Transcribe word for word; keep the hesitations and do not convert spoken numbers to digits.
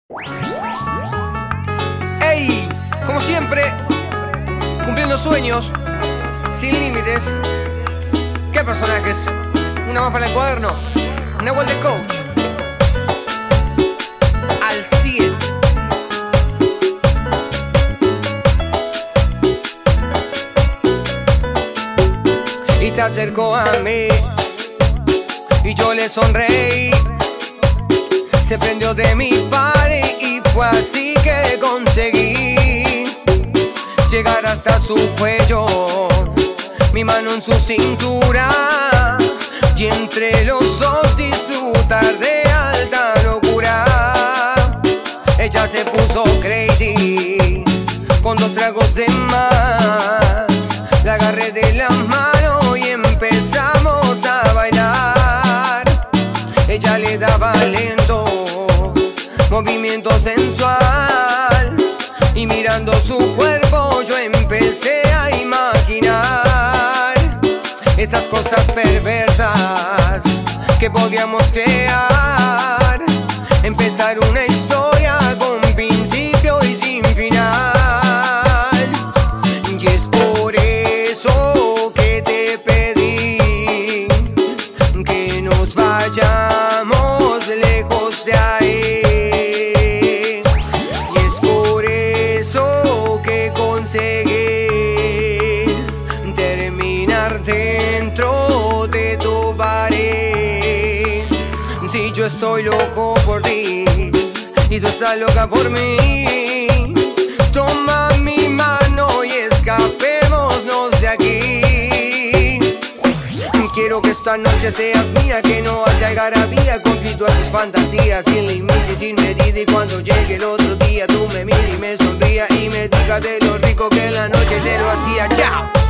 Ey, como siempre, cumpliendo sueños, sin límites. ¿Qué personajes? Una más para el cuaderno. Nahuel de Coach. Al cien. Y se acercó a mí y yo le sonreí. Se prendió de mi party y fue así que conseguí llegar hasta su cuello, mi mano en su cintura, y entre los dos disfrutar de alta locura. Ella se puso crazy con dos tragos de más. La agarré de la mano y empezamos a bailar. Ella le daba lento, movimiento sensual, y mirando su cuerpo yo empecé a imaginar esas cosas perversas que podíamos crear, empezar una historia con principio y sin final. Y es por eso que te pedí que nos vayamos lejos de ahí. Y es por eso que conseguí terminar dentro de tu pared. Si yo estoy loco por ti y tú estás loca por mí, toma mi mano y escapémonos de aquí. Quiero que esta noche seas mía, que no haya algarabía, cumplir todas tus fantasías sin límites, sin medida. Y cuando llegue el otro día tú me mires y me sonrías y me digas de lo rico que la noche te lo hacía. ¡Chao!